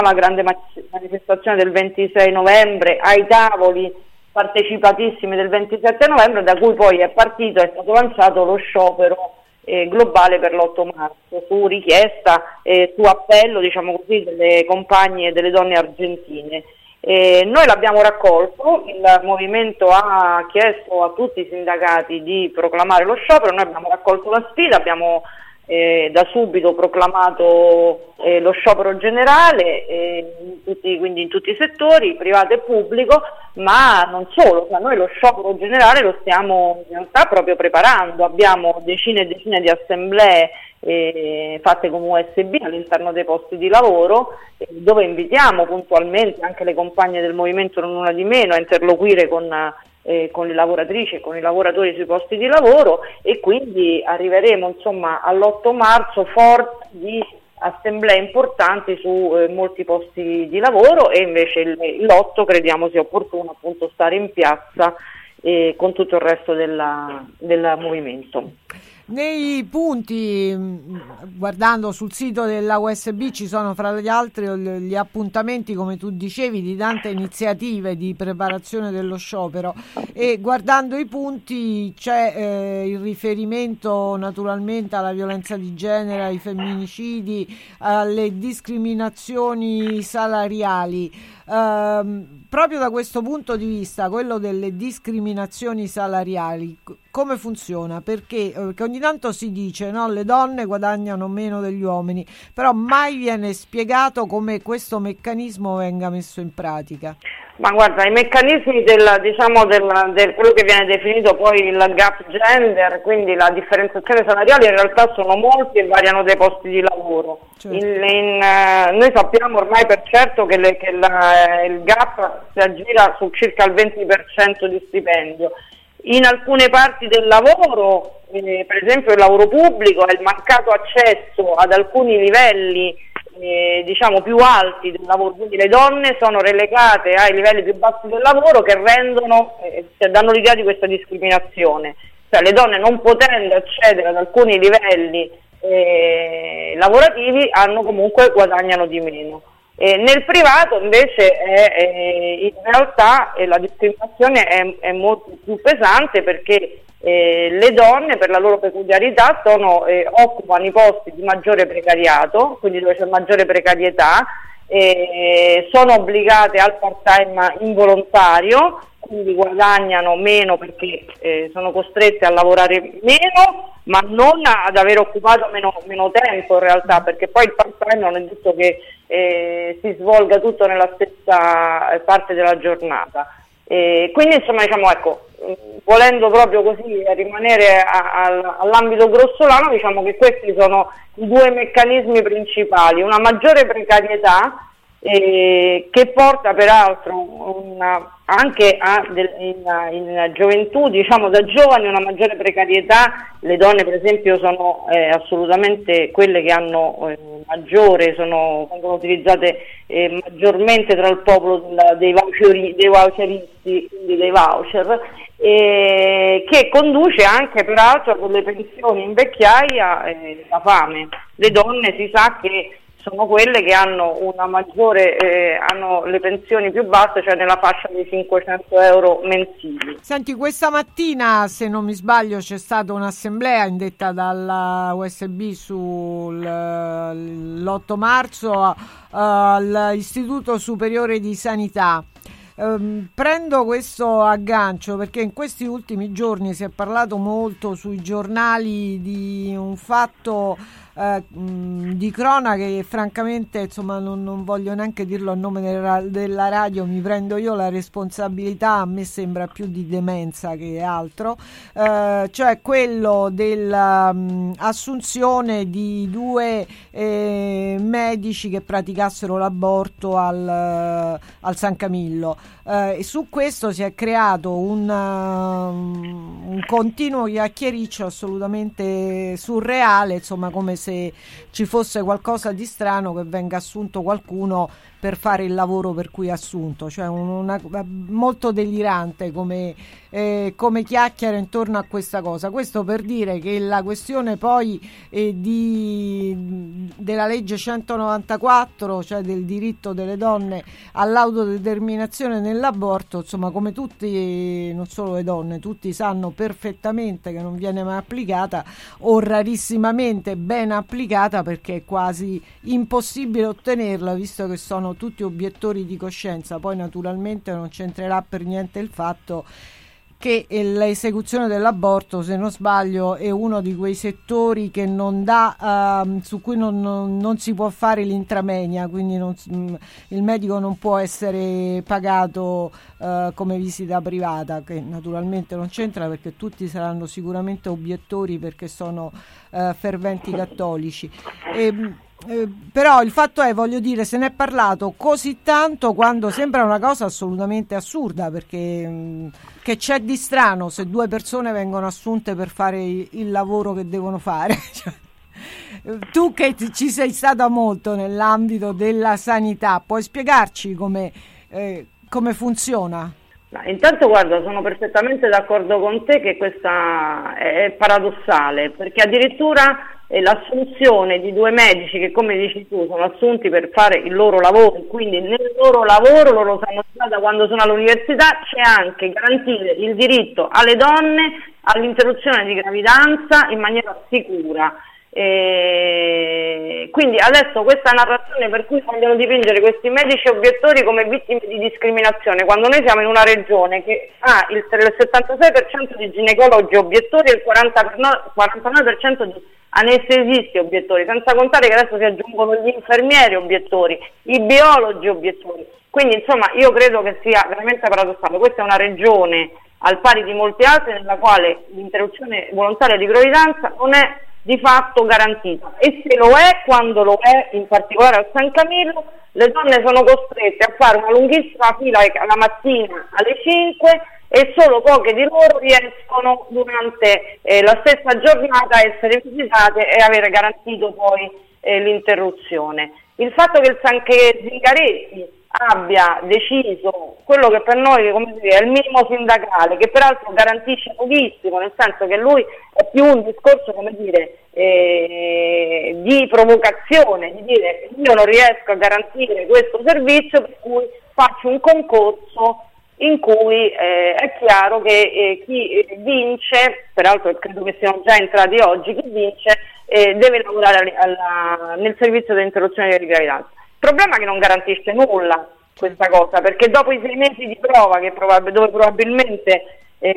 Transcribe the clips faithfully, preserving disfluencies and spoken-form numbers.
alla grande manifestazione del ventisei novembre, ai tavoli partecipatissimi del ventisette novembre, da cui poi è partito, è stato lanciato lo sciopero eh, globale per l'otto marzo, su richiesta e su appello, diciamo così, delle compagne e delle donne argentine. Eh, noi l'abbiamo raccolto, il movimento ha chiesto a tutti i sindacati di proclamare lo sciopero, noi abbiamo raccolto la sfida, abbiamo eh, da subito proclamato eh, lo sciopero generale, eh, in tutti, quindi in tutti i settori, privato e pubblico, ma non solo, cioè noi lo sciopero generale lo stiamo in realtà proprio preparando, abbiamo decine e decine di assemblee eh, fatte come U S B all'interno dei posti di lavoro, eh, dove invitiamo puntualmente anche le compagne del movimento non una di meno a interloquire con Eh, con le lavoratrici e con i lavoratori sui posti di lavoro, e quindi arriveremo insomma all'otto marzo forti di assemblee importanti su eh, molti posti di lavoro, e invece il, l'otto crediamo sia opportuno appunto stare in piazza eh, con tutto il resto della, del movimento. Nei punti, guardando sul sito della U S B, ci sono fra gli altri gli appuntamenti, come tu dicevi, di tante iniziative di preparazione dello sciopero, e guardando i punti c'è eh, il riferimento naturalmente alla violenza di genere, ai femminicidi, alle discriminazioni salariali. Uh, proprio da questo punto di vista, quello delle discriminazioni salariali, come funziona? Perché, perché ogni tanto si dice, no, le donne guadagnano meno degli uomini, però mai viene spiegato come questo meccanismo venga messo in pratica. Ma guarda, i meccanismi del, diciamo, del, del quello che viene definito poi il gap gender, quindi la differenziazione salariale, in realtà sono molti e variano dai posti di lavoro. Certo. In, in, uh, noi sappiamo ormai per certo che, le, che la, il gap si aggira su circa il venti per cento di stipendio. In alcune parti del lavoro, eh, per esempio il lavoro pubblico, è il mancato accesso ad alcuni livelli Eh, diciamo più alti del lavoro, quindi le donne sono relegate ai livelli più bassi del lavoro, che rendono eh, danno l'idea di questa discriminazione, cioè le donne non potendo accedere ad alcuni livelli eh, lavorativi hanno comunque guadagnano di meno. Eh, nel privato invece è, è, in realtà eh, la discriminazione è, è molto più pesante, perché Eh, le donne per la loro peculiarità sono, eh, occupano i posti di maggiore precariato, quindi dove c'è maggiore precarietà, eh, sono obbligate al part-time involontario, quindi guadagnano meno perché eh, sono costrette a lavorare meno, ma non ad aver occupato meno, meno tempo in realtà, perché poi il part-time non è detto che eh, si svolga tutto nella stessa parte della giornata. Eh, quindi insomma diciamo ecco, volendo proprio così rimanere a, a, all'ambito grossolano, diciamo che questi sono i due meccanismi principali: una maggiore precarietà eh, che porta peraltro una, anche a del, in, in gioventù, diciamo da giovani, una maggiore precarietà. Le donne per esempio sono eh, assolutamente quelle che hanno eh, maggiore, sono, vengono utilizzate eh, maggiormente tra il popolo del, dei, voucheri, dei voucheristi, quindi dei voucher, eh, che conduce anche peraltro a delle pensioni in vecchiaia e la fame. Le donne si sa che sono quelle che hanno una maggiore, eh, hanno le pensioni più basse, cioè nella fascia dei cinquecento euro mensili. Senti, questa mattina, se non mi sbaglio, c'è stata un'assemblea indetta dalla U S B sull'otto marzo uh, all'Istituto Superiore di Sanità. Um, prendo questo aggancio perché in questi ultimi giorni si è parlato molto sui giornali di un fatto eh, mh, di cronaca che francamente insomma non, non voglio neanche dirlo a nome della, della radio, mi prendo io la responsabilità, a me sembra più di demenza che altro, eh, cioè quello dell'assunzione di due eh, medici che praticassero l'aborto al, al San Camillo. Uh, e su questo si è creato un, uh, un continuo chiacchiericcio assolutamente surreale, insomma, come se ci fosse qualcosa di strano che venga assunto qualcuno per fare il lavoro per cui è assunto, cioè una, molto delirante come, eh, come chiacchiera intorno a questa cosa. Questo per dire che la questione poi eh, di, della legge centonovantaquattro, cioè del diritto delle donne all'autodeterminazione nell'aborto, insomma, come tutti, non solo le donne, tutti sanno perfettamente che non viene mai applicata o rarissimamente ben applicata, perché è quasi impossibile ottenerla, visto che sono tutti obiettori di coscienza. Poi naturalmente non c'entrerà per niente il fatto che l'esecuzione dell'aborto, se non sbaglio, è uno di quei settori che non dà, uh, su cui non, non, non si può fare l'intramenia, quindi non, il medico non può essere pagato uh, come visita privata, che naturalmente non c'entra, perché tutti saranno sicuramente obiettori perché sono uh, ferventi cattolici. E, Eh, però il fatto è, voglio dire, se ne è parlato così tanto quando sembra una cosa assolutamente assurda, perché mh, che c'è di strano se due persone vengono assunte per fare il, il lavoro che devono fare? Cioè, tu che ci sei stata molto nell'ambito della sanità, puoi spiegarci come, eh, come funziona? Ma intanto, guarda, sono perfettamente d'accordo con te che questa è paradossale, perché addirittura l'assunzione di due medici che, come dici tu, sono assunti per fare il loro lavoro, quindi nel loro lavoro, loro lo sanno già da quando sono all'università, c'è anche garantire il diritto alle donne all'interruzione di gravidanza in maniera sicura. E quindi adesso questa narrazione per cui vogliono dipingere questi medici obiettori come vittime di discriminazione, quando noi siamo in una regione che ha il settantasei per cento di ginecologi obiettori e il quarantanove per cento di anestesisti obiettori, senza contare che adesso si aggiungono gli infermieri obiettori, i biologi obiettori. Quindi insomma io credo che sia veramente paradossale. Questa è una regione al pari di molte altre nella quale l'interruzione volontaria di gravidanza non è di fatto garantita, e se lo è, quando lo è, in particolare al San Camillo, le donne sono costrette a fare una lunghissima fila la mattina alle cinque e solo poche di loro riescono durante eh, la stessa giornata a essere visitate e avere garantito poi eh, l'interruzione. Il fatto che il San che Zingaretti abbia deciso quello che per noi, come dire, è il minimo sindacale, che peraltro garantisce pochissimo, nel senso che lui è più un discorso, come dire, eh, di provocazione, di dire io non riesco a garantire questo servizio, per cui faccio un concorso in cui eh, è chiaro che eh, chi vince, peraltro credo che siano già entrati oggi, chi vince eh, deve lavorare alla, nel servizio di interruzione di gravidanza. Il problema è che non garantisce nulla questa cosa, perché dopo i sei mesi di prova, che probab- dove probabilmente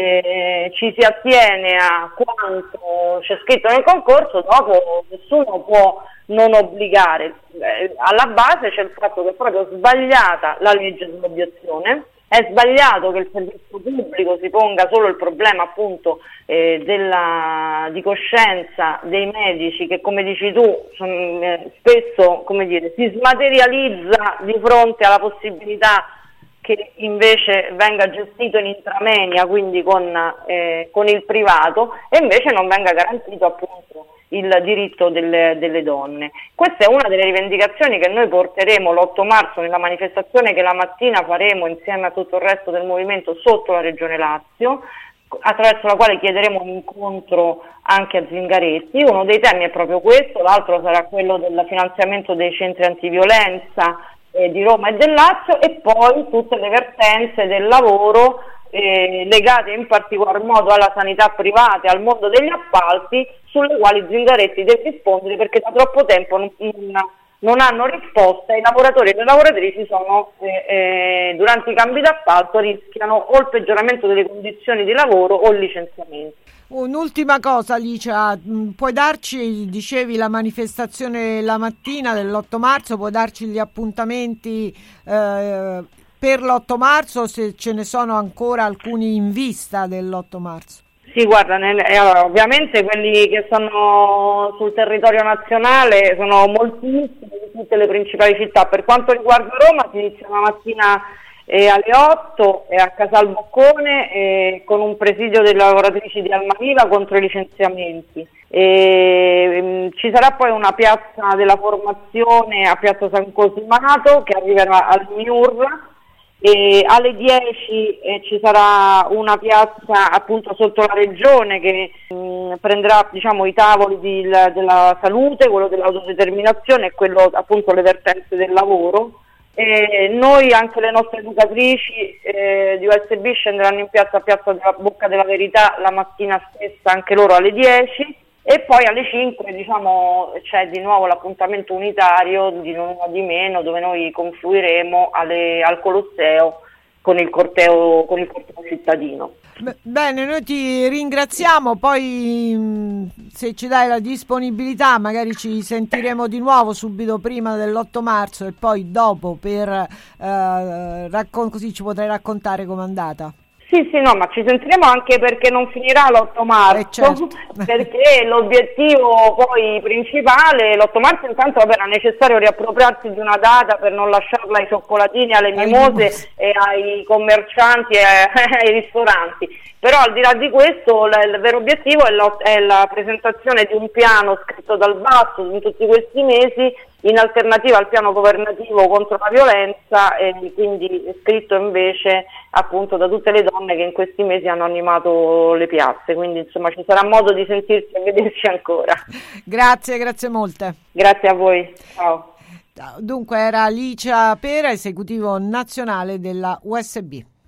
eh, ci si attiene a quanto c'è scritto nel concorso, dopo nessuno può non obbligare. Eh, alla base c'è il fatto che è proprio sbagliata la legge sull'obiezione. È sbagliato che il servizio pubblico si ponga solo il problema appunto eh, della, di coscienza dei medici che, come dici tu, son, eh, spesso, come dire, si smaterializza di fronte alla possibilità che invece venga gestito in intramenia, quindi con, eh, con il privato, e invece non venga garantito appunto il diritto delle, delle donne. Questa è una delle rivendicazioni che noi porteremo l'otto marzo nella manifestazione che la mattina faremo insieme a tutto il resto del movimento sotto la Regione Lazio, attraverso la quale chiederemo un incontro anche a Zingaretti. Uno dei temi è proprio questo, l'altro sarà quello del finanziamento dei centri antiviolenza eh, di Roma e del Lazio, e poi tutte le vertenze del lavoro eh, legate in particolar modo alla sanità privata e al mondo degli appalti, sulle quali Zingaretti deve rispondere, perché da troppo tempo non, non hanno risposta. I lavoratori e le lavoratrici sono eh, eh, durante i cambi d'appalto rischiano o il peggioramento delle condizioni di lavoro o il licenziamento. Un'ultima cosa, Alicia, puoi darci, dicevi, la manifestazione la mattina dell'otto marzo, puoi darci gli appuntamenti eh, per l'otto marzo, se ce ne sono ancora alcuni in vista dell'otto marzo? Sì, guarda, nel, eh, allora, ovviamente quelli che sono sul territorio nazionale sono moltissimi, di tutte le principali città. Per quanto riguarda Roma, si inizia una mattina e alle otto e a Casal Boccone e con un presidio delle lavoratrici di Almaviva contro i licenziamenti. E, um, ci sarà poi una piazza della formazione a Piazza San Cosimato che arriverà al Miur. E alle dieci eh, ci sarà una piazza appunto sotto la regione che mh, prenderà diciamo i tavoli di, la, della salute, quello dell'autodeterminazione e quello appunto le vertenze del lavoro. E noi anche le nostre educatrici eh, di U S B scenderanno in piazza a Piazza della Bocca della Verità la mattina stessa, anche loro alle dieci. E poi alle cinque diciamo c'è di nuovo l'appuntamento unitario di non una di meno dove noi confluiremo alle, al Colosseo con il corteo con il corteo cittadino. Bene, noi ti ringraziamo, poi se ci dai la disponibilità magari ci sentiremo di nuovo subito prima dell'otto marzo e poi dopo per eh, raccon- così ci potrai raccontare com'è andata. Sì, sì, no, ma ci sentiremo anche perché non finirà l'otto marzo, eh certo. Perché l'obiettivo poi principale, l'otto marzo intanto vabbè, era necessario riappropriarsi di una data per non lasciarla ai cioccolatini, alle mimose e ai commercianti e ai ristoranti. Però al di là di questo l- il vero obiettivo è, lo- è la presentazione di un piano scritto dal basso in tutti questi mesi in alternativa al piano governativo contro la violenza e quindi scritto invece appunto da tutte le donne che in questi mesi hanno animato le piazze, quindi insomma ci sarà modo di sentirsi e vederci ancora. Grazie, grazie molte. Grazie a voi, ciao. Dunque era Alicia Pera, esecutivo nazionale della U S B.